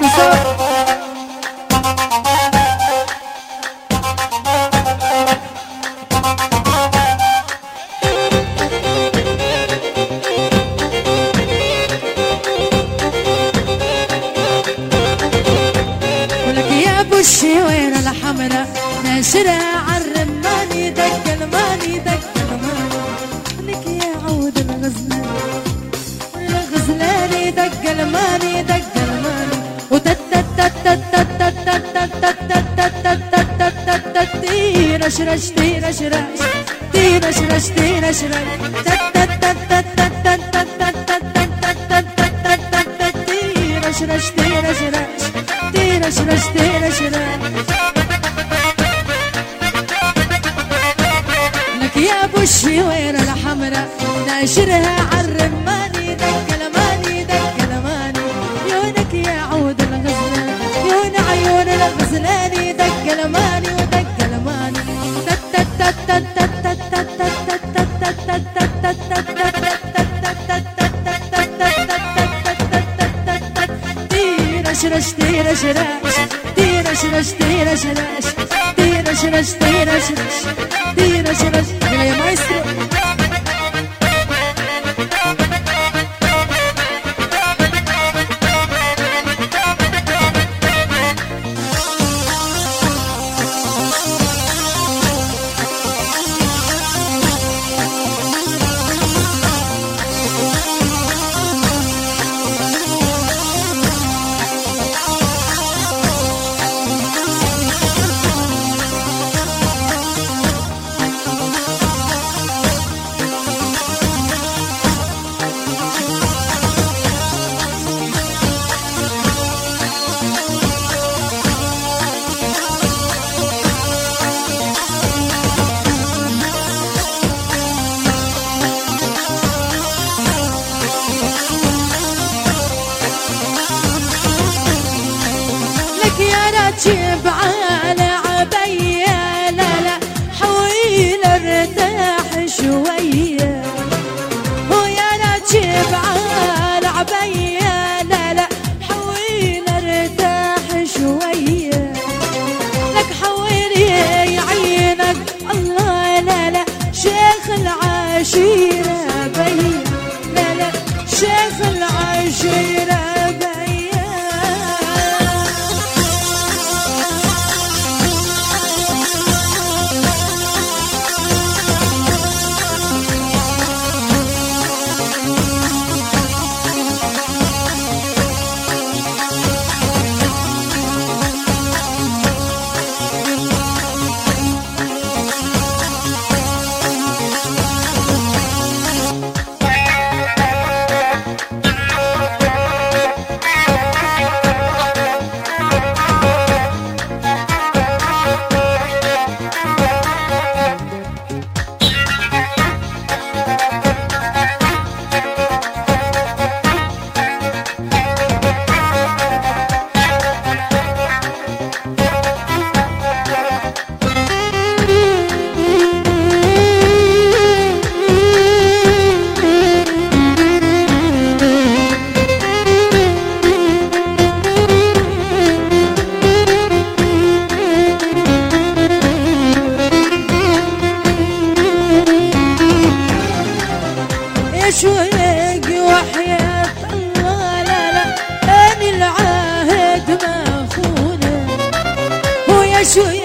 مصطفى. ولك يا ابو الشويرة الحمراء ناشرها عالرماني دق الماني دق الماني. لك يا عود الغزلان الغزلاني دق الماني دق الماني. وتت تت تت تت تت تت تت تت تت تت تيرش رش تيرش رش تيرش رش تيرش رش تت تت تت تت تت تت تت تت تيرش رش تيرش رش تيرش رش تيرش رش. لك يا ابو الشويرة الحمراء ناشرها عالرماني دق الماني دق الماني. عيونك يا عود الغزلان عيون عيون الغزلاني دق الماني ودق الماني. تت تت تت تت تت تيرش رش تيرش رش تيرش رش تيرش رش تيرش رش تيرش رش تيرش رش. يا مايسترو جيب على عبية لا لا حويل ارتاح شوية. ويا لا جيب على عبية لا لا حويل ارتاح شوية. لك حويلي عينك الله لا لا شيخ العشيرة بي لا لا شيخ العشيرة شويق وحياة الله لا لا أنا العهد ما خونه. ويا شويق